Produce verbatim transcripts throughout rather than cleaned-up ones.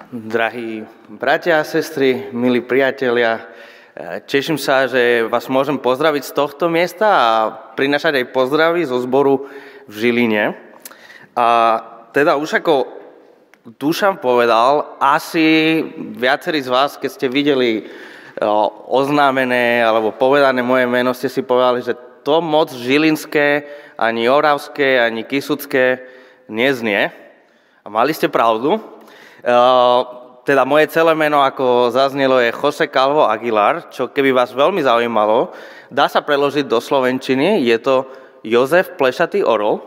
Drahí bratia a sestry, milí priatelia, teším sa, že vás môžem pozdraviť z tohto miesta a prinášať aj pozdravy zo zboru v Žiline. A teda už ako Dušan povedal, asi viacerí z vás, keď ste videli oznámené alebo povedané moje meno, ste si povedali, že to moc žilinské, ani oravské, ani kisucké neznie. A mali ste pravdu. Uh, teda moje celé meno, ako zaznelo, je José Calvo Aguilar, čo keby vás veľmi zaujímalo, dá sa preložiť do slovenčiny, je to Jozef Plešatý orol.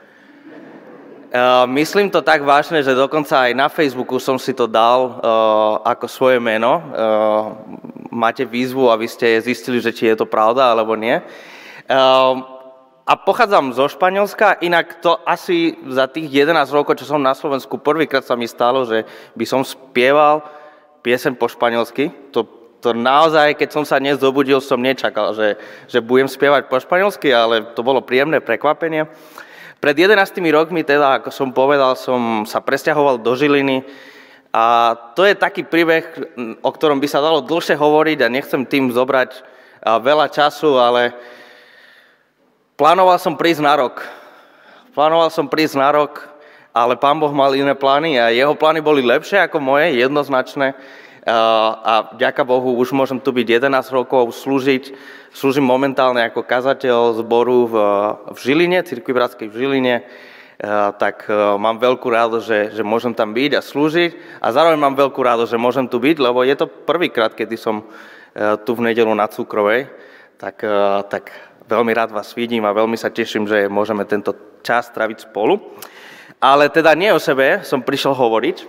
Uh, myslím to tak vážne, že dokonca aj na Facebooku som si to dal uh, ako svoje meno. Uh, máte výzvu, aby ste zistili, že či je to pravda, alebo nie. Uh, A pochádzam zo Španielska, inak to asi za tých jedenásť rokov, čo som na Slovensku, prvýkrát sa mi stalo, že by som spieval pieseň po španielsky. To, to naozaj, keď som sa dnes zobudil, som nečakal, že, že budem spievať po španielsky, ale to bolo príjemné prekvapenie. Pred jedenástimi rokmi, teda, ako som povedal, som sa presťahoval do Žiliny a to je taký príbeh, o ktorom by sa dalo dlhšie hovoriť a nechcem tým zobrať veľa času, ale Plánoval som prísť na rok. Plánoval som prísť na rok, ale Pán Boh mal iné plány a jeho plány boli lepšie ako moje, jednoznačné. A vďaka Bohu už môžem tu byť jedenásť rokov, slúžiť. Slúžim momentálne ako kazateľ zboru v, v Žiline, Cirkvi Bratskej v Žiline. Tak mám veľkú radosť, že, že môžem tam byť a slúžiť. A zároveň mám veľkú radosť, že môžem tu byť, lebo je to prvýkrát, kedy som tu v nedeľu na Cukrovej. Tak... tak Veľmi rád vás vidím a veľmi sa teším, že môžeme tento čas traviť spolu. Ale teda nie o sebe som prišiel hovoriť.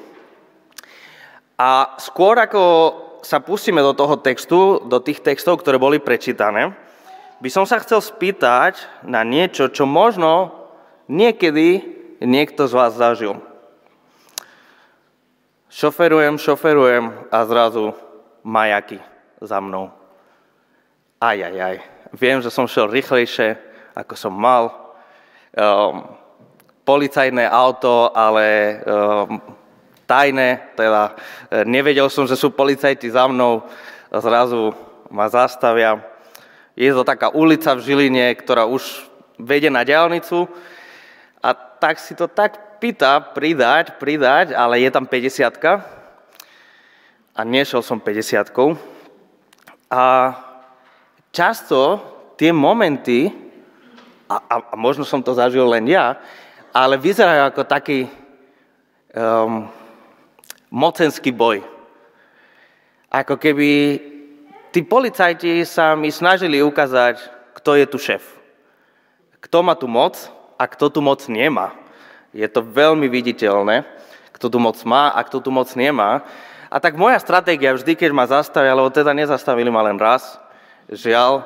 A skôr ako sa pustíme do toho textu, do tých textov, ktoré boli prečítané, by som sa chcel spýtať na niečo, čo možno niekedy niekto z vás zažil. Šoferujem, šoferujem a zrazu majaky za mnou. Aj, aj, aj. Viem, že som šiel rýchlejšie, ako som mal. Um, policajné auto, ale um, tajné, teda nevedel som, že sú policajti za mnou. Zrazu ma zastavia. Je to taká ulica v Žiline, ktorá už vedie na diaľnicu. A tak si to tak pýta, pridať, pridať, ale je tam päťdesiatka. A nešiel som päťdesiatkou. A často tie momenty, a, a, a možno som to zažil len ja, ale vyzerajú ako taký um, mocenský boj. Ako keby tí policajti sa mi snažili ukázať, kto je tu šéf. Kto má tu moc a kto tu moc nemá. Je to veľmi viditeľné, kto tu moc má a kto tu moc nemá. A tak moja stratégia vždy, keď ma zastavia, lebo teda nezastavili ma len raz, žiaľ,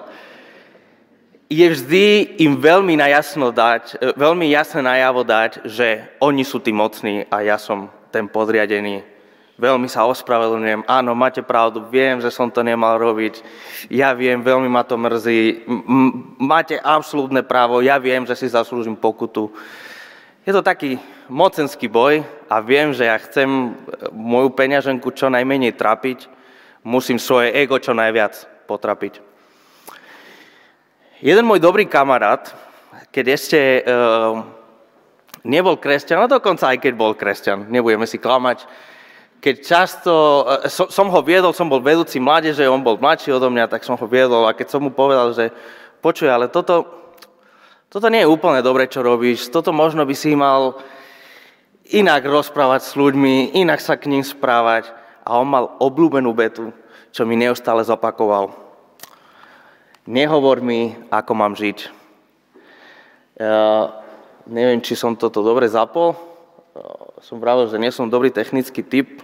je vždy im veľmi najasno dať, veľmi jasne najavo dať, že oni sú tí mocní a ja som ten podriadený. Veľmi sa ospravedlňujem, áno, máte pravdu, viem, že som to nemal robiť, ja viem, veľmi ma to mrzí, M- máte absolútne právo, ja viem, že si zaslúžim pokutu. Je to taký mocenský boj a viem, že ja chcem moju peňaženku čo najmenej trapiť, musím svoje ego čo najviac potrapiť. Jeden môj dobrý kamarát, keď ešte e, nebol kresťan, no dokonca aj keď bol kresťan, nebudeme si klamať, keď často, e, som, som ho viedol, som bol vedúci mládeže, on bol mladší odo mňa, tak som ho viedol a keď som mu povedal, že počuj, ale toto, toto nie je úplne dobre, čo robíš, toto možno by si mal inak rozprávať s ľuďmi, inak sa k ním správať a on mal obľúbenú vetu, čo mi neustále zopakoval. Nehovor mi, ako mám žiť. Ja neviem, či som toto dobre zapol. Som pravil, že nie som dobrý technický typ.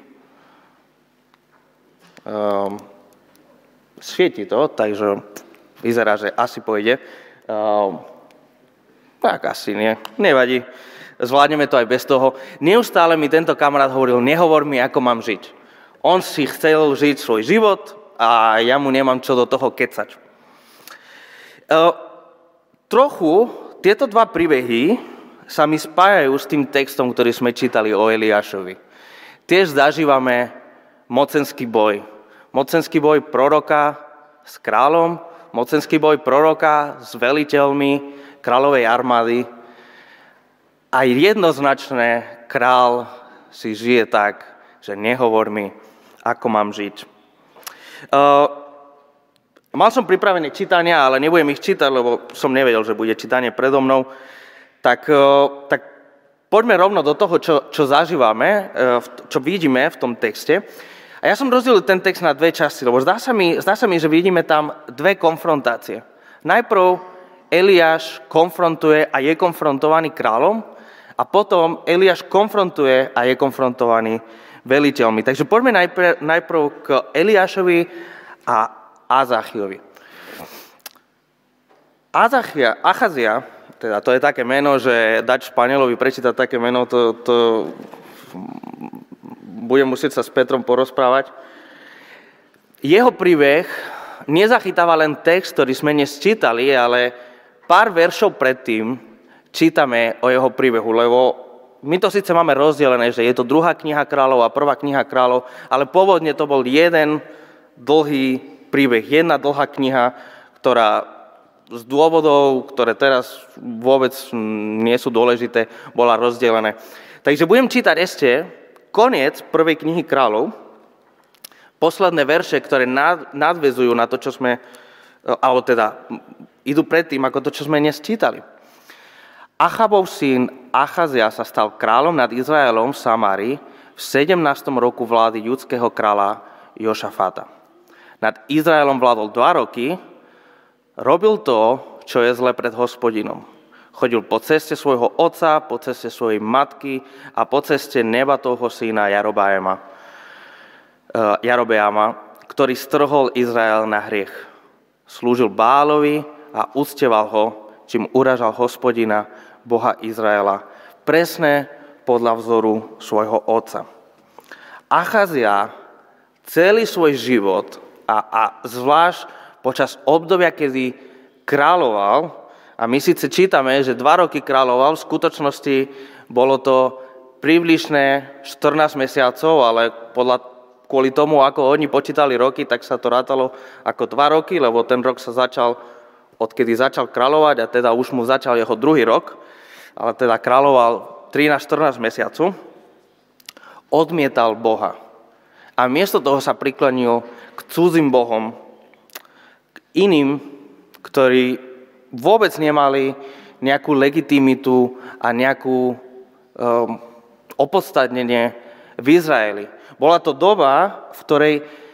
Um, svieti to, takže vyzerá, že asi pôjde. Um, tak asi nie. Nevadí. Zvládneme to aj bez toho. Neustále mi tento kamarát hovoril, nehovor mi, ako mám žiť. On si chcel žiť svoj život a ja mu nemám čo do toho kecať. Uh, trochu tieto dva príbehy sa mi spájajú s tým textom, ktorý sme čítali o Eliášovi. tiež zažívame mocenský boj. Mocenský boj proroka s kráľom, mocenský boj proroka s veliteľmi kráľovej armády. Aj jednoznačne král si žije tak, že nehovor mi, ako mám žiť. Uh, mal som pripravené čítania, ale nebudem ich čítať, lebo som nevedel, že bude čítanie predo mnou. Tak, uh, tak poďme rovno do toho, čo, čo zažívame, uh, čo vidíme v tom texte. A ja som rozdelil ten text na dve časti, lebo zdá sa mi, zdá sa mi, že vidíme tam dve konfrontácie. Najprv Eliáš konfrontuje a je konfrontovaný kráľom a potom Eliáš konfrontuje a je konfrontovaný veliteľmi. Takže poďme najprv, najprv k Eliášovi a Azachiovi. Azachia, Achazia, teda to je také meno, že dať Španielovi prečítať také meno, to, to budem musieť sa s Petrom porozprávať. Jeho príbeh nezachytáva len text, ktorý sme dnes čítali, ale pár veršov predtým čítame o jeho príbehu, lebo my to síce máme rozdelené, že je to druhá kniha kráľov a prvá kniha kráľov, ale pôvodne to bol jeden dlhý príbeh, jedna dlhá kniha, ktorá z dôvodov, ktoré teraz vôbec nie sú dôležité, bola rozdelené. Takže budem čítať ešte koniec prvej knihy kráľov, posledné verše, ktoré nadväzujú na to, čo sme, alebo teda idú predtým, ako to, čo sme dnes čítali. Achabov syn Achazia sa stal kráľom nad Izraelom v Samárii v sedemnástom roku vlády judského kráľa Jošafáta. Nad Izraelom vládol dva roky, robil to, čo je zle pred Hospodinom. Chodil po ceste svojho otca, po ceste svojej matky a po ceste Nebatovho syna Jarobáma, Jarobeama, ktorý strhol Izrael na hriech. Slúžil Bálovi a uctieval ho, čím uražal Hospodina, Boha Izraela, presne podľa vzoru svojho otca. Achazia celý svoj život a, a zvlášť počas obdobia, kedy kráľoval, a my síce čítame, že dva roky kráľoval, v skutočnosti bolo to približne štrnásť mesiacov, ale podľa, kvôli tomu, ako oni počítali roky, tak sa to rátalo ako dva roky, lebo ten rok sa začal, odkedy začal kráľovať, a teda už mu začal jeho druhý rok, ale teda kráľoval trinásť štrnásť mesiacov, odmietal Boha. A miesto toho sa priklonil k cudzým bohom, k iným, ktorí vôbec nemali nejakú legitimitu a nejakú um, opodstatnenie v Izraeli. Bola to doba, v ktorej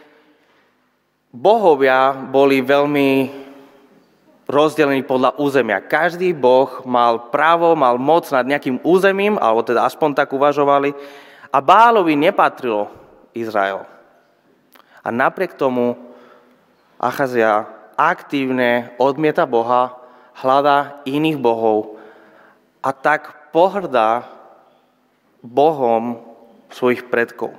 bohovia boli veľmi rozdelení podľa územia. Každý boh mal právo, mal moc nad nejakým územím, alebo teda aspoň tak uvažovali, a Bálovi nepatrilo Izrael. A napriek tomu Achazia aktívne odmieta Boha, hľadá iných bohov a tak pohrdá Bohom svojich predkov.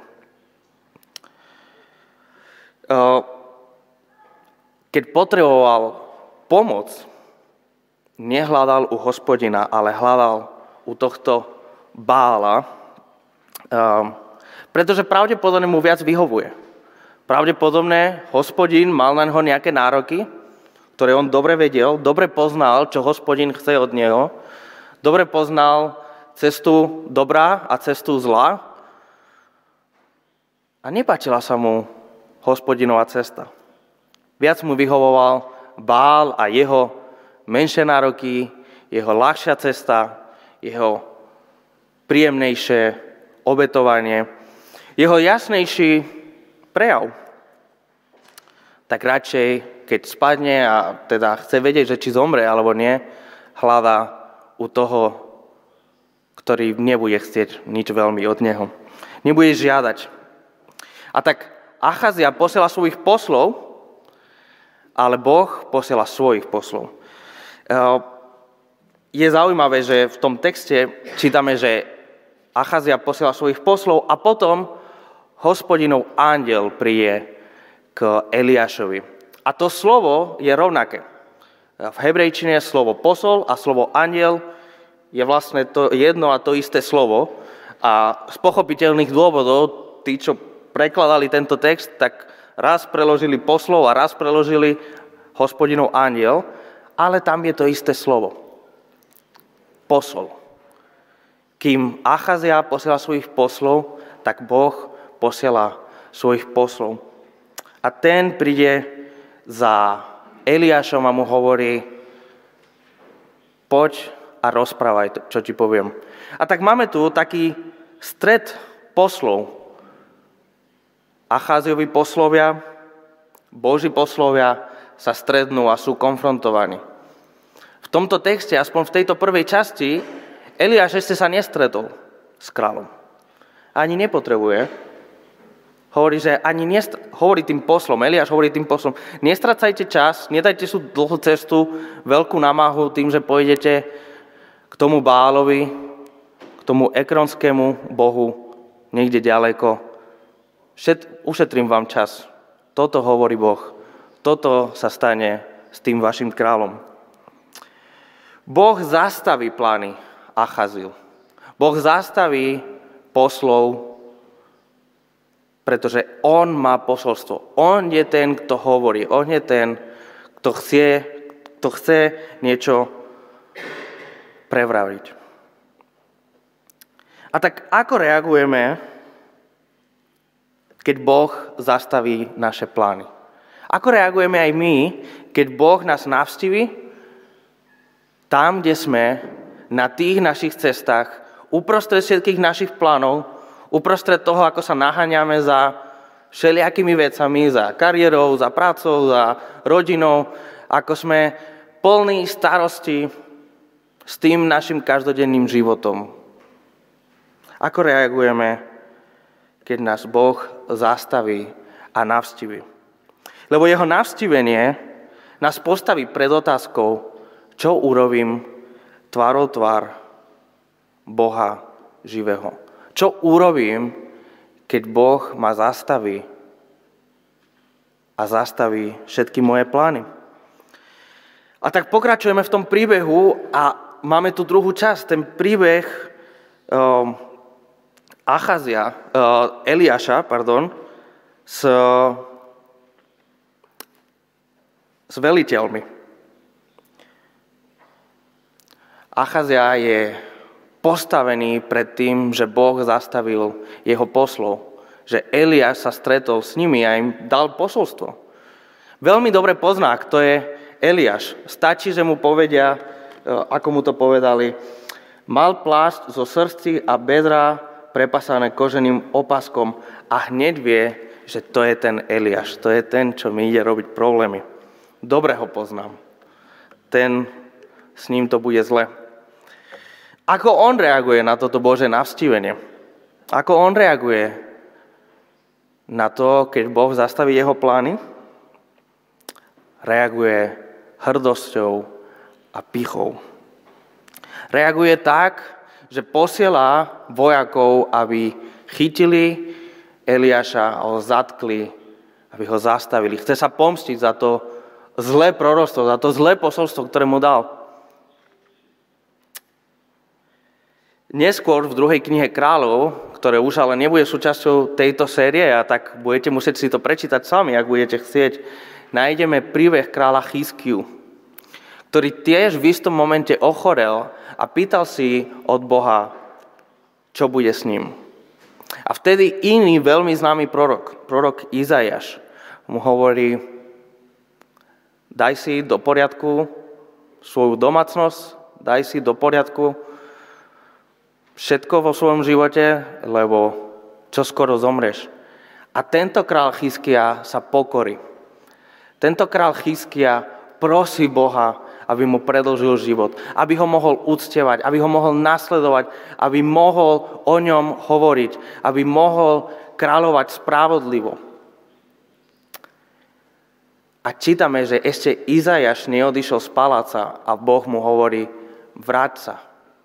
Keď potreboval pomoc, nehľadal u Hospodina, ale hľadal u tohto Bála, pretože pravdepodobne mu viac vyhovuje. Pravdepodobne Hospodin mal na neho nejaké nároky, ktoré on dobre vedel, dobre poznal, čo Hospodin chce od neho, dobre poznal cestu dobrá a cestu zla a nepáčila sa mu Hospodinová cesta. Viac mu vyhovoval Bál a jeho menšie nároky, jeho ľahšia cesta, jeho príjemnejšie obetovanie, jeho jasnejší prejav. Tak radšej, keď spadne a teda chce vedieť, že či zomre alebo nie, hľadá u toho, ktorý nebude chcieť nič veľmi od neho. Nebude žiadať. A tak Achazia posiela svojich poslov, ale Boh posiela svojich poslov. Je zaujímavé, že v tom texte čítame, že Achazia posiela svojich poslov a potom Hospodinov anjel príde k Eliášovi. A to slovo je rovnaké. V hebrejčine slovo posol a slovo anjel je vlastne to jedno a to isté slovo. A z pochopiteľných dôvodov tí, čo prekladali tento text, tak raz preložili poslov a raz preložili Hospodinov anjel, ale tam je to isté slovo. Posol. Kým Achazia posiela svojich poslov, tak Boh posiela svojich poslov. A ten príde za Eliášom a mu hovorí: poď a rozprávaj, čo ti poviem. A tak máme tu taký stret poslov. Acháziovi poslovia, Boží poslovia sa stretnú a sú konfrontovaní. V tomto texte, aspoň v tejto prvej časti, Eliáš ešte sa nestretol s kráľom. Ani nepotrebuje. Hovorí, že ani nestr- hovorí tým poslom, Eliáš hovorí tým poslom: nestracajte čas, nedajte sú dlhú cestu, veľkú námahu tým, že pôjdete k tomu Bálovi, k tomu ekronskému bohu, niekde ďaleko. Všet, ušetrím vám čas. Toto hovorí Boh. Toto sa stane s tým vašim kráľom. Boh zastaví plány Achaziu. Boh zastaví poslov, pretože on má posolstvo. On je ten, kto hovorí. On je ten, kto chce, kto chce niečo prevraviť. A tak ako reagujeme, keď Boh zastaví naše plány? Ako reagujeme aj my, keď Boh nás navštívi tam, kde sme, na tých našich cestách, uprostred všetkých našich plánov, uprostred toho, ako sa naháňame za všelijakými vecami, za kariérou, za prácou, za rodinou, ako sme plní starosti s tým našim každodenným životom. Ako reagujeme, keď nás Boh zastaví a navštívi? Lebo jeho navštívenie nás postaví pred otázkou, čo urobím tvárou tvár Boha živého. Čo urobím, keď Boh ma zastaví a zastaví všetky moje plány. A tak pokračujeme v tom príbehu a máme tu druhú časť. Ten príbeh um, Achazia, uh, Eliáša, pardon, s s veliteľmi. Achazia je postavený pred tým, že Boh zastavil jeho poslov, že Eliáš sa stretol s nimi a im dal posolstvo. Veľmi dobre pozná, kto je Eliáš. Stačí, že mu povedia, ako mu to povedali: mal plášť zo srsti a bedra prepasané koženým opaskom, a hneď vie, že to je ten Eliáš, to je ten, čo mi ide robiť problémy. Dobre ho poznám. Ten, s ním to bude zle. Ako on reaguje na toto Božie navštívenie? Ako on reaguje na to, keď Boh zastaví jeho plány? Reaguje hrdosťou a pichou. Reaguje tak, že posiela vojakov, aby chytili Eliáša a ho zatkli, aby ho zastavili. Chce sa pomstiť za to zlé proroctvo, za to zlé posolstvo, ktoré mu dal. Neskôr v druhej knihe Kráľov, ktoré už ale nebude súčasťou tejto série, a tak budete musieť si to prečítať sami, ak budete chcieť, nájdeme príbeh kráľa Chiskiu, ktorý tiež v istom momente ochorel a pýtal si od Boha, čo bude s ním. A vtedy iný veľmi známy prorok, prorok Izaiáš, mu hovorí: daj si do poriadku svoju domácnosť, daj si do poriadku všetko vo svojom živote, lebo čoskoro zomreš. A tento král Chizkia sa pokorí. Tento král Chizkia prosí Boha, aby mu predĺžil život, aby ho mohol uctievať, aby ho mohol nasledovať, aby mohol o ňom hovoriť, aby mohol kráľovať spravodlivo. A čítame, že ešte Izaiáš neodišiel z paláca a Boh mu hovorí: vráť sa.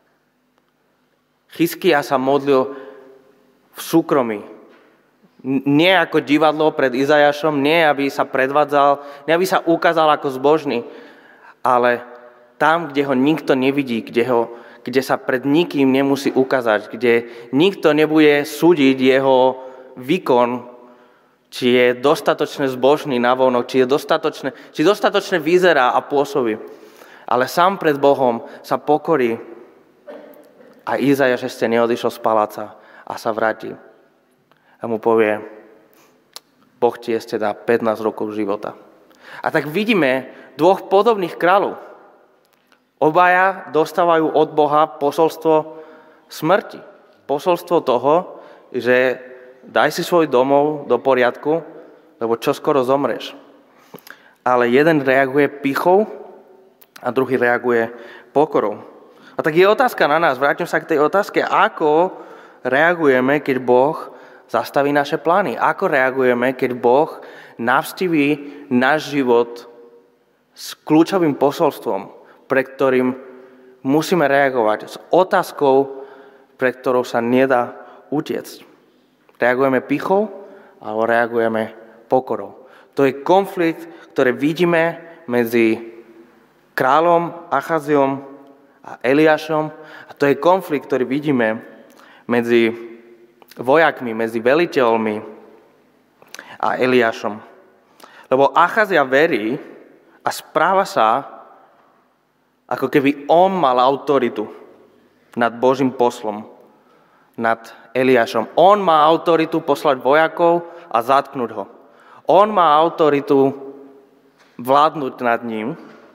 Chizkia sa modlil v súkromí. Nie ako divadlo pred Izaiášom, nie aby sa predvádzal, nie aby sa ukázal ako zbožný, ale tam, kde ho nikto nevidí, kde, ho, kde sa pred nikým nemusí ukázať, kde nikto nebude súdiť jeho výkon, či je dostatočne zbožný navonok, či je dostatočne, či dostatočne vyzerá a pôsobí. Ale sám pred Bohom sa pokorí a Izajáš ešte neodišiel z paláca a sa vráti. A mu povie, Boh ti ešte dá pätnásť rokov života. A tak vidíme dvoch podobných kráľov. Obaja dostávajú od Boha posolstvo smrti. Posolstvo toho, že daj si svoj domov do poriadku, lebo čoskoro zomreš. Ale jeden reaguje pichou a druhý reaguje pokorou. A tak je otázka na nás, vrátim sa k tej otázke, ako reagujeme, keď Boh zastaví naše plány. Ako reagujeme, keď Boh navštíví náš život s kľúčovým posolstvom, pre ktorým musíme reagovať, s otázkou, pre ktorou sa nedá utiecť. Reagujeme pichou, alebo reagujeme pokorou. To je konflikt, ktorý vidíme medzi kráľom Achaziom a Eliášom. A to je konflikt, ktorý vidíme medzi vojakmi, medzi veliteľmi a Eliášom. Lebo Achazia verí a správa sa, ako keby on mal autoritu nad Božím poslom, nad Eliášom. On má autoritu poslať vojakov a zatknúť ho. On má autoritu vládnuť nad ním.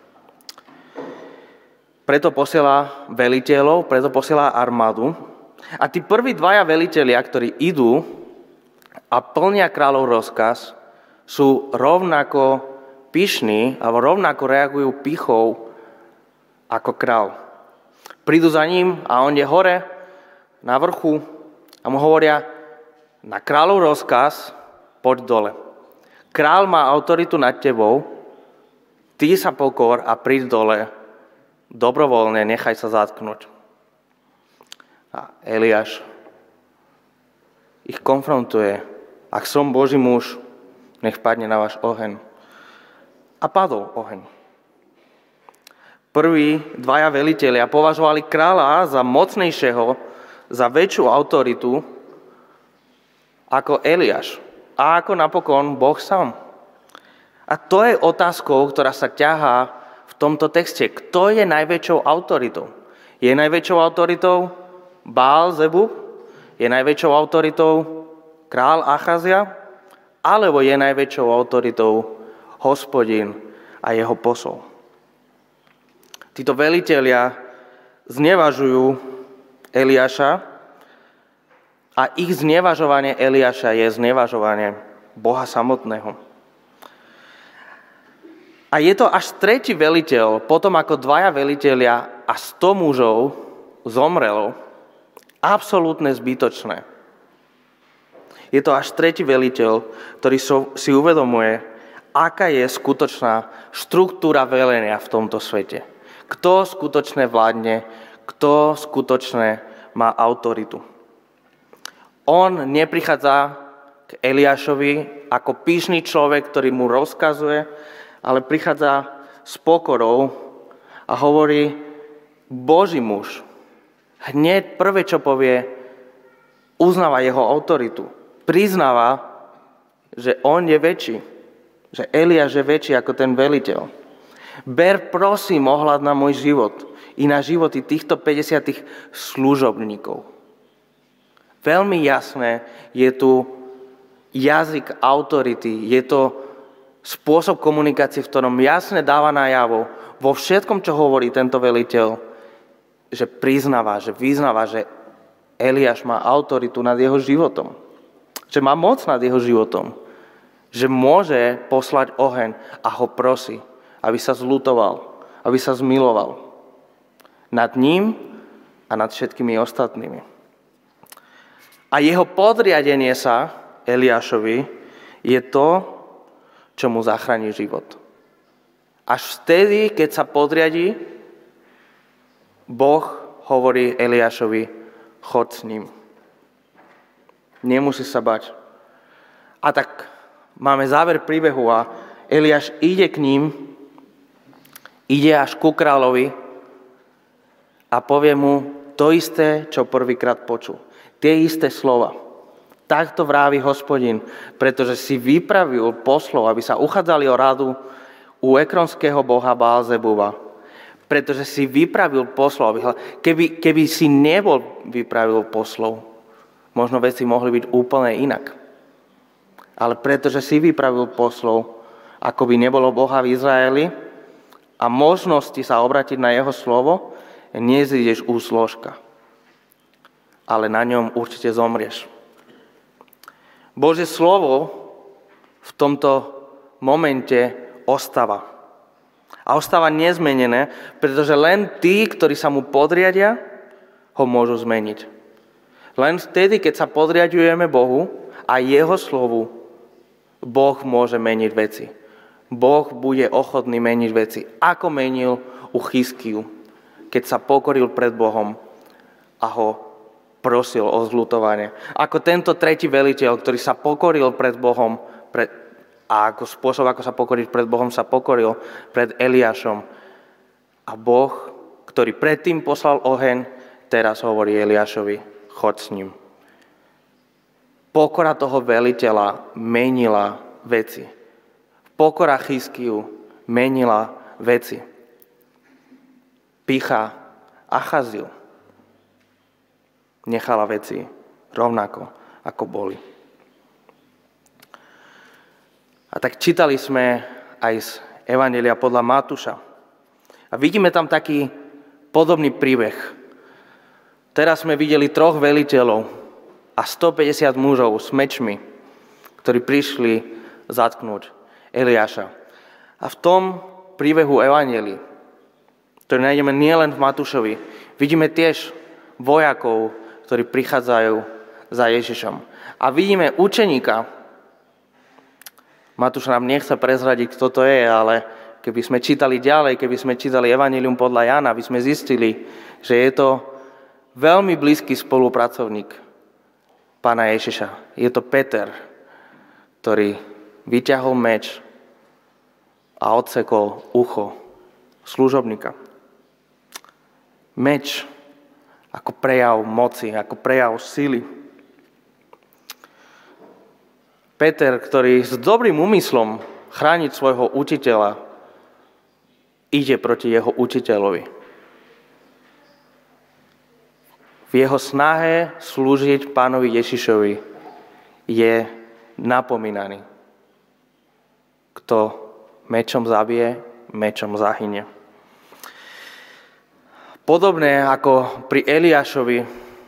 Preto posiela veliteľov, preto posiela armádu. A tí prví dvaja velitelia, ktorí idú a plnia kráľov rozkaz, sú rovnako pyšní, alebo rovnako reagujú pichou ako král. Prídu za ním a on je hore, na vrchu a mu hovoria, na kráľov rozkaz, poď dole. Král má autoritu nad tebou, ty sa pokor a príď dole, dobrovoľne nechaj sa zatknúť. A Eliáš ich konfrontuje. Ak som Boží muž, nech padne na váš oheň. A padol oheň. Prví dvaja velitelia považovali kráľa za mocnejšieho, za väčšiu autoritu ako Eliáš. A ako napokon Boh sám. A to je otázkou, ktorá sa ťahá v tomto texte. Kto je najväčšou autoritou? Je najväčšou autoritou Baal Zebub? Je najväčšou autoritou král Achazia? Alebo je najväčšou autoritou Hospodin a jeho posol? Títo velitelia znevažujú Eliáša a ich znevažovanie Eliáša je znevažovanie Boha samotného. A je to až tretí veliteľ, potom ako dvaja velitelia a sto mužov zomrelo, absolútne zbytočné. Je to až tretí veliteľ, ktorý si uvedomuje, aká je skutočná štruktúra velenia v tomto svete. Kto skutočne vládne, kto skutočne má autoritu. On neprichádza k Eliášovi ako pyšný človek, ktorý mu rozkazuje, ale prichádza s pokorou a hovorí, Boží muž. Hneď prvé, čo povie, uznáva jeho autoritu. Priznáva, že on je väčší. Že Eliáš je väčší ako ten veliteľ. Ber prosím ohľad na môj život i na životy týchto päťdesiat služobníkov. Veľmi jasné je tu jazyk autority, je to spôsob komunikácie, v ktorom jasne dáva najavo vo všetkom, čo hovorí tento veliteľ, že priznáva, že vyznáva, že Eliáš má autoritu nad jeho životom. Že má moc nad jeho životom. Že môže poslať oheň a ho prosí, aby sa zľutoval, aby sa zmiloval nad ním a nad všetkými ostatnými. A jeho podriadenie sa Eliášovi je to, čo mu zachráni život. Až vtedy, keď sa podriadí, Boh hovorí Eliášovi, chod s ním. Nemusí sa bať. A tak máme záver príbehu a Eliáš ide k ním, ide až ku kráľovi a povie mu to isté, čo prvýkrát počul. Tie isté slova. Takto vrávi Hospodin, pretože si vypravil poslov, aby sa uchádzali o radu u ekronského boha Baalzebuba. Pretože si vypravil poslov. Keby, keby si nebol vypravil poslov, možno veci mohli byť úplne inak. Ale pretože si vypravil poslov, ako by nebolo Boha v Izraeli a možnosti sa obratiť na jeho slovo, nezídeš úsložka. Ale na ňom určite zomrieš. Božie slovo v tomto momente ostáva. A ostáva nezmenené, pretože len tí, ktorí sa mu podriadia, ho môžu zmeniť. Len vtedy, keď sa podriadujeme Bohu a jeho slovu, Boh môže meniť veci. Boh bude ochotný meniť veci, ako menil u Chizkiu, keď sa pokoril pred Bohom a ho prosil o zľutovanie. Ako tento tretí veliteľ, ktorý sa pokoril pred Bohom pred, a ako spôsob, ako sa pokoriť pred Bohom, sa pokoril pred Eliášom. A Boh, ktorý predtým poslal oheň, teraz hovorí Eliášovi, choď s ním. Pokora toho veliteľa menila veci. Pokora Chizkiu menila veci. Pýcha Achaziu nechala veci rovnako, ako boli. A tak čítali sme aj z Evanjelia podľa Matúša. A vidíme tam taký podobný príbeh. Teraz sme videli troch veliteľov a stopäťdesiat mužov s mečmi, ktorí prišli zatknúť Eliáša. A v tom príbehu Evanjelii, ktorý nájdeme nielen v Matúšovi, vidíme tiež vojakov, ktorí prichádzajú za Ježišom. A vidíme učeníka. Matúš nám nechce prezradiť, kto to je, ale keby sme čítali ďalej, keby sme čítali Evanjelium podľa Jána, by sme zistili, že je to veľmi blízky spolupracovník Pána Ježiša. Je to Peter, ktorý vyťahol meč a odsekol ucho služobníka. Meč ako prejav moci, ako prejav sily. Peter, ktorý s dobrým úmyslom chrániť svojho učiteľa, ide proti jeho učiteľovi. V jeho snahe slúžiť Pánovi Ježišovi je napomínaný. Kto mečom zabije, mečom zahynie. Podobné ako pri Eliášovi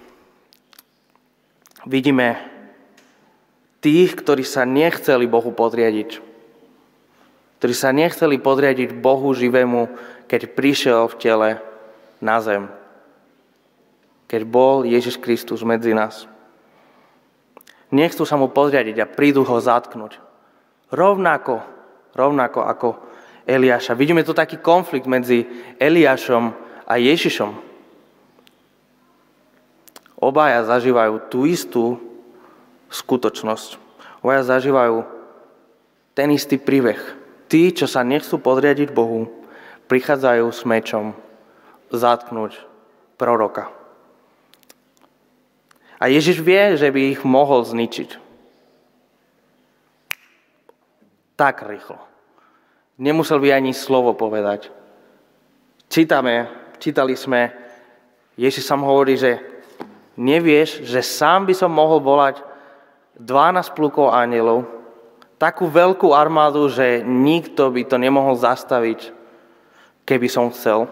vidíme tých, ktorí sa nechceli Bohu podriadiť. Ktorí sa nechceli podriadiť Bohu živému, keď prišiel v tele na zem. Keď bol Ježiš Kristus medzi nás. Nechcú sa mu podriadiť a prídu ho zatknúť. Rovnako, rovnako ako Eliáša. Vidíme tu taký konflikt medzi Eliášom a Ježišom. Obaja zažívajú tú istú skutočnosť. Obaja zažívajú ten istý príbeh. Tí, čo sa nechcú podriadiť Bohu, prichádzajú s mečom zatknúť proroka. A Ježiš vie, že by ich mohol zničiť. Tak rýchlo. Nemusel by ani slovo povedať. Čítame, čítali sme, Ježiš sám hovorí, že nevieš, že sám by som mohol volať dvanásť plukov anjelov, takú veľkú armádu, že nikto by to nemohol zastaviť, keby som chcel.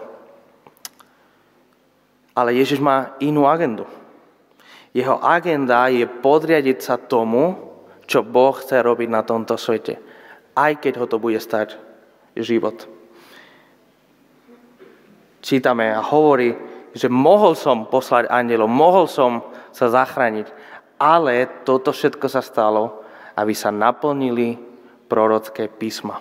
Ale Ježiš má inú agendu. Jeho agenda je podriadiť sa tomu, čo Boh chce robiť na tomto svete, aj keď ho to bude stať život. Čítame a hovorí, že mohol som poslať anjelov, mohol som sa zachrániť, ale toto všetko sa stalo, aby sa naplnili prorocké písma.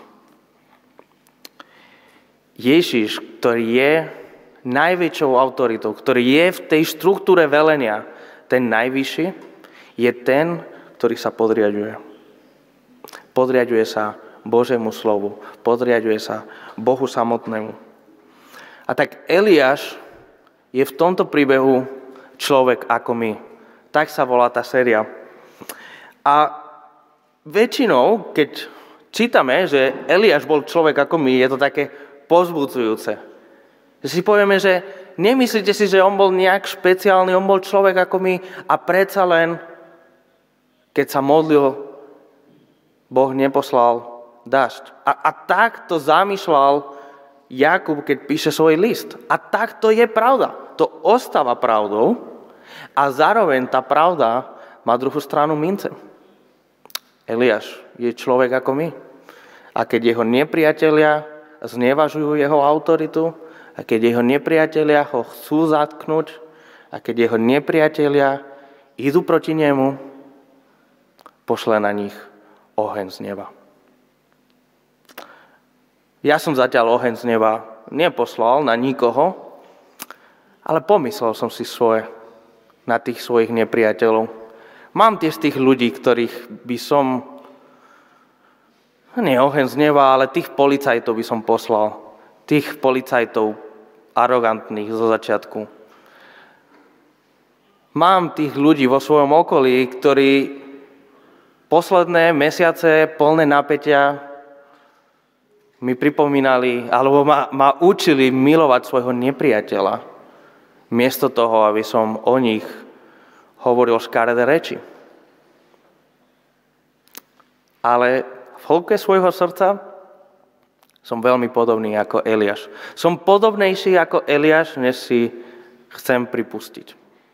Ježiš, ktorý je najväčšou autoritou, ktorý je v tej štruktúre velenia, ten najvyšší, je ten, ktorý sa podriaďuje. Podriaďuje sa Božiemu slovu, podriaďuje sa Bohu samotnému. A tak Eliáš je v tomto príbehu človek ako my. Tak sa volá tá séria. A väčšinou, keď čítame, že Eliáš bol človek ako my, je to také povzbudzujúce. Že si povieme, že nemyslíte si, že on bol nejak špeciálny, on bol človek ako my a predsa len, keď sa modlil, Boh neposlal dážď. A, a tak to zamýšľal Jakub, keď píše svoj list. A tak to je pravda. To ostáva pravdou a zároveň tá pravda má druhú stranu mince. Eliáš je človek ako my. A keď jeho nepriatelia znevažujú jeho autoritu, a keď jeho nepriatelia ho chcú zatknúť, a keď jeho nepriatelia idú proti nemu, pošle na nich oheň z neba. Ja som zatiaľ oheň z neba neposlal na nikoho, ale pomyslel som si svoje na tých svojich nepriateľov. Mám tiež tých ľudí, ktorých by som, nie oheň z neba, ale tých policajtov by som poslal. Tých policajtov arogantných zo začiatku. Mám tých ľudí vo svojom okolí, ktorí posledné mesiace plné napätia mi pripomínali, alebo ma, ma učili milovať svojho nepriateľa, miesto toho, aby som o nich hovoril škaredé reči. Ale v hĺbke svojho srdca som veľmi podobný ako Eliáš. Som podobnejší ako Eliáš, než si chcem pripustiť.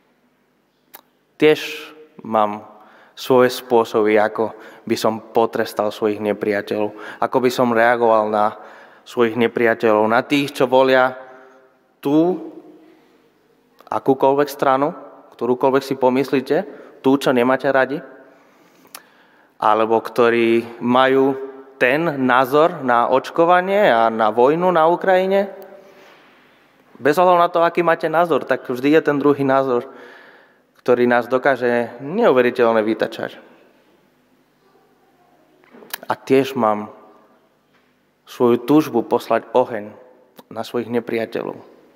Tiež mám svoje spôsoby, ako by som potrestal svojich nepriateľov, ako by som reagoval na svojich nepriateľov, na tých, čo volia tú akúkoľvek stranu, ktorúkoľvek si pomyslíte, tú, čo nemáte radi, alebo ktorí majú ten názor na očkovanie a na vojnu na Ukrajine. Bez ohľadu na to, aký máte názor, tak vždy je ten druhý názor, ktorý nás dokáže neuveriteľne vytačať. A tiež mám svoju túžbu poslať oheň na svojich nepriateľov.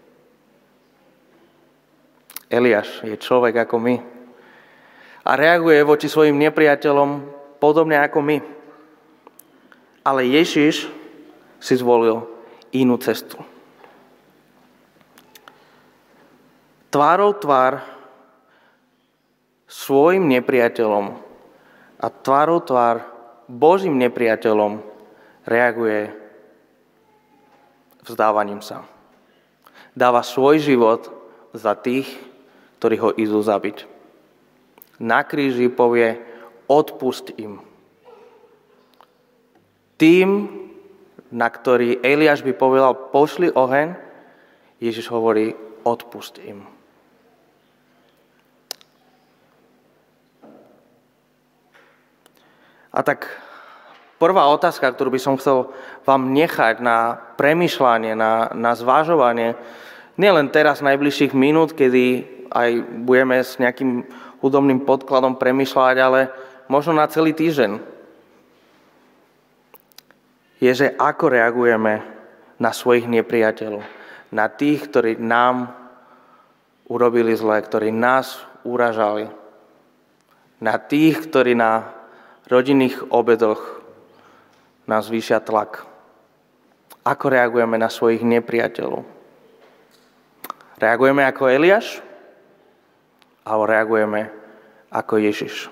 Eliáš je človek ako my a reaguje voči svojim nepriateľom podobne ako my. Ale Ježiš si zvolil inú cestu. Tvárou tvár svojim nepriateľom a tvárou tvár Božím nepriateľom reaguje vzdávaním sa. Dáva svoj život za tých, ktorí ho idú zabiť. Na kríži povie, odpusť im. Tým, na ktorý Eliáš by povedal, pošli oheň, Ježiš hovorí, odpusť im. A tak prvá otázka, ktorú by som chcel vám nechať na premýšľanie, na, na zvážovanie, nielen teraz najbližších minút, kedy aj budeme s nejakým hudobným podkladom premýšľať, ale možno na celý týždeň, je, že ako reagujeme na svojich nepriateľov, na tých, ktorí nám urobili zlé, ktorí nás uražali, na tých, ktorí na rodinných obedoch nás zvýšia tlak. Ako reagujeme na svojich nepriateľov? Reagujeme ako Eliáš? Alebo reagujeme ako Ježiš?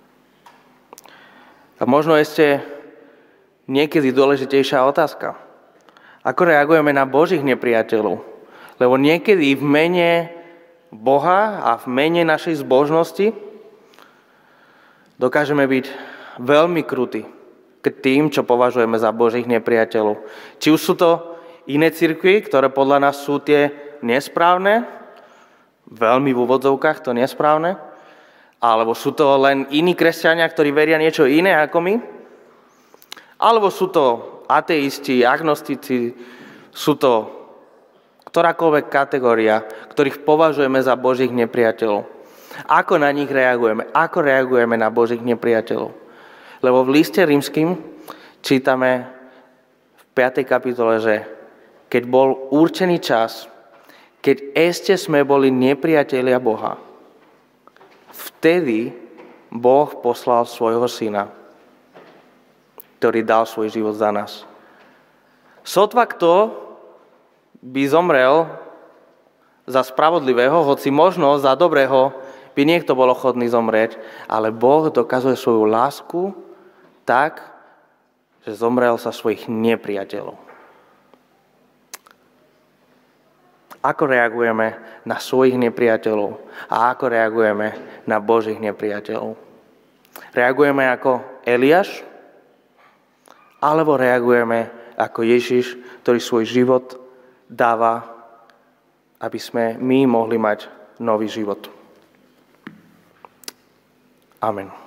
A možno ešte niekedy dôležitejšia otázka. Ako reagujeme na Božích nepriateľov? Lebo niekedy v mene Boha a v mene našej zbožnosti dokážeme byť veľmi krutí k tým, čo považujeme za Božích nepriateľov. Či už sú to iné cirkvi, ktoré podľa nás sú tie nesprávne, veľmi v úvodzovkách to nesprávne, alebo sú to len iní kresťania, ktorí veria niečo iné ako my, alebo sú to ateisti, agnostici, sú to ktorákoľvek kategória, ktorých považujeme za Božích nepriateľov. Ako na nich reagujeme? Ako reagujeme na Božích nepriateľov? Lebo v liste rímskym čítame v piatej kapitole, že keď bol určený čas, keď ešte sme boli nepriatelia Boha, vtedy Boh poslal svojho syna, ktorý dal svoj život za nás. Sotva kto by zomrel za spravodlivého, hoci možno za dobrého by niekto bol ochotný zomrieť, ale Boh dokazuje svoju lásku tak, že zomrel za svojich nepriateľov. Ako reagujeme na svojich nepriateľov a ako reagujeme na Božích nepriateľov? Reagujeme ako Eliáš? Alebo reagujeme ako Ježiš, ktorý svoj život dáva, aby sme my mohli mať nový život? Amen.